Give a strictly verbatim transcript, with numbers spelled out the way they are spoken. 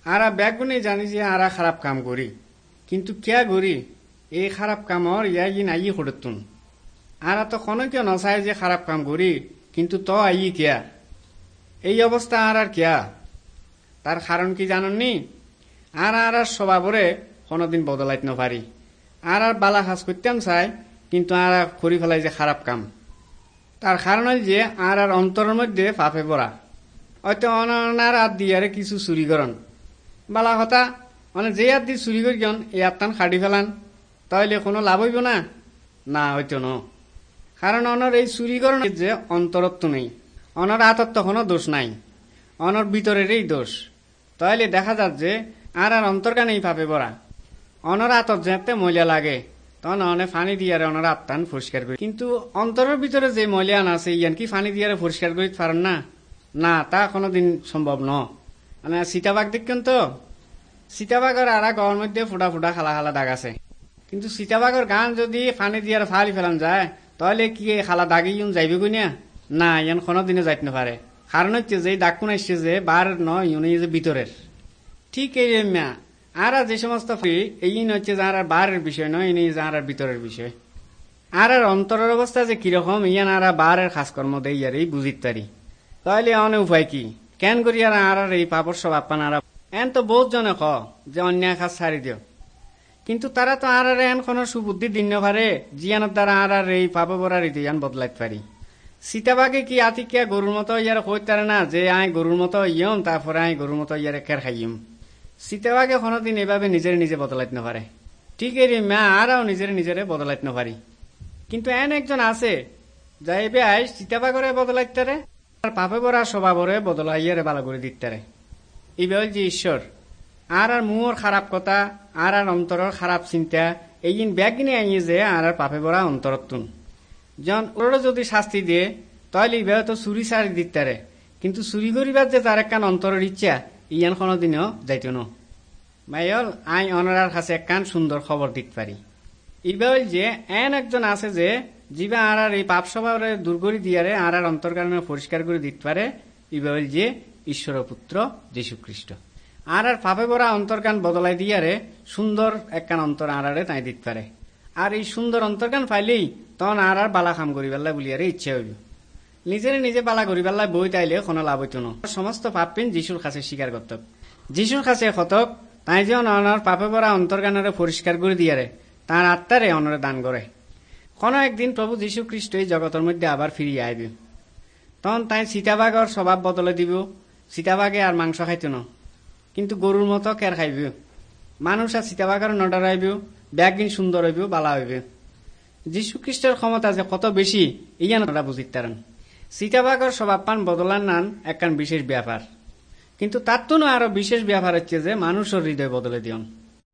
আরা ব্যাগুনে জানি যে আরা খারাপ কাম করি, কিন্তু কিয়া করি এই খারাপ কামর ইয়াই আই করতুন। আরা তো কোনো কেউ নচায় যে খারাপ কাম করি, কিন্তু তো আই কিয়া এই অবস্থা আর আর কিয়া। তার কারণ কি জাননি? আর আর স্বভাবরে কোনোদিন বদলাইতে না পারি। আর আর বালা কাজ করতাম চাই, কিন্তু আর করি ফেলাই যে খারাপ কাম। তার কারণ হল যে আর আর অন্তরের মধ্যে পাপে পড়া। হয়তো অনার হাত দিয়ে কিছু চুরি করন, বালা কথা মানে যে হাত দিয়ে চুরি করি এই আত্মান খাটি ফেলান, তাহলে কোনো লাভ হইব না? না, হইতো ন। কারণ অনর এই চুরি করেন যে অন্তরত্ব নেই, অনর হাতত তো কোনো দোষ নাই, অনর ভিতরেরই দোষ। তাহলে দেখা যাচ্ছে যে আর আর অন্তরকান এই পাপে পড়া। অনর হাতত যেতে ময়লা লাগে, তখন অনে ফানি দিয়ে অনর আত্মান পরিষ্কার করি। কিন্তু অন্তরের ভিতরে যে ময়লা আছে ইয়ান কি ফানি দিয়ে পরিষ্কার করি পারেন না? না, তা কোনোদিন সম্ভব ন। মানে সীতাবাগ দেখেন তো, সীতাবাগর আর গড়ের মধ্যে ফুটা ফুটা খালা খালা দাগ আছে, কিন্তু সীতাবাগর গান যদি ফানি দিয়ে ফালি ফেলান যায়, তাহলে কি খালা দাগি ইউন যাইবে কইনা? না, ইয়ান কোনোদিনে যাইতে না পারে। কারণ হচ্ছে যে দাগ কোন আসছে যে বার নয়, ইউনি যে ভিতরের। ঠিক এই মা আর যে সমস্ত এই হচ্ছে যে আর বারের বিষয় নয়, ইনি যে আর ভিতরের বিষয়। আর আর অন্তরের অবস্থা যে কিরকম ইয়ান আর বারের কাজকর্ম দেই আর এই বুঝিত পারি। তাহলে অনেক উপায় কি কেন করি আর আর এই পাপর সব আপান আর এন তো বহুত জনে ক যে অন্যায় কাজ ছাড়ি দিও, কিন্তু তারা তো আর আর এন কোন সুবুদ্ধি দিন পারে জিয়ানোর দ্বারা আর আর এই পাপ বরার ইতিহান বদলাইতে পারি। সীতাবাগে কি আতিকিয়া গরুর মতো ইয়ার কইতারে না যে আই গরুর মতো ইয়ম, তারপরে আই গরুর মতো ইয়ারে খের খাইম। সীতাবাগে কোনোদিন এভাবে নিজের নিজে বদলাইতে না পারে। ঠিক এই মা আরও নিজের নিজেরে বদলাইতে না পারি। কিন্তু এন একজন আছে যাইবে আই সীতাবাগরে বদলাইতারে আর পাপে বরা স্বভাবরে বদলাইয়ারে ভালো করে দিতারে। এই বল যে ঈশ্বর আর আর মুহর খারাপ কথা আর আর অন্তরের খারাপ চিন্তা এইদিন ব্যাগিনে আইয়ে যে আর আর পাপে বরা অন্তরতুন জন ওরা যদি শাস্তি দিয়ে তাহলে এইভাবে তো চুরি সারি দিতারে, কিন্তু চুরি করিবার যে তার একখান অন্তরের ইচ্ছা ইয়ান কোনোদিনও যাইত ন। মাইল আই অনারার কাছে একখান সুন্দর খবর দিতে পারি। এইভাবে যে এন একজন আছে যে জীবা আর আর এই পাপ স্বভাবে দূর করে দিয়ারে আর আর অন্তর্কারণে পরিষ্কার করে দিতে পারে। এইভাবে যে ঈশ্বর পুত্র যীশু খ্রিস্ট আর আর পাপে ভরা অন্তর্কান বদলাই দিয়ারে সুন্দর একখান অন্তর আর আরে তাই দিতে পারে। আর এই সুন্দর অন্তর্কান পাইলেই তখন আর আর বালা কাম করি বেলা বলিয়ারে ইচ্ছা হইব। নিজের নিজে বালা করি বেলা বই তাইলে কোনো লাভ হইত না। সমস্ত পাপ পিন যিশুর কাছে স্বীকার করত, যিশুর কাছে কতক তাই যে অনার পাপে ভরা অন্তর্কানরে পরিষ্কার করে দিয়ারে তার আত্মারে অনরে দান করে। কোন একদিন প্রভু যীশু খ্রিস্ট এই জগতের মধ্যে আবার ফিরিয়ে আইব, তখন তাই সীতাবাগর স্বভাব বদলে দিব। সীতাবাগে আর মাংস খাইত না, কিন্তু গরুর মতো কের খাইব। মানুষ আর সীতাবাগর নডর আইব, ব্যাগিন সুন্দর হইব, বালা হইব। যীশু খ্রিস্টের ক্ষমতা যে কত বেশি ইয়ান ওরা বুঝিতে পারেন। সীতাবাগর স্বভাব পান বদলার নান একখান বিশেষ ব্যাপার, কিন্তু তার তো আরো বিশেষ ব্যাপার হচ্ছে যে মানুষের হৃদয় বদলে দিয়ন।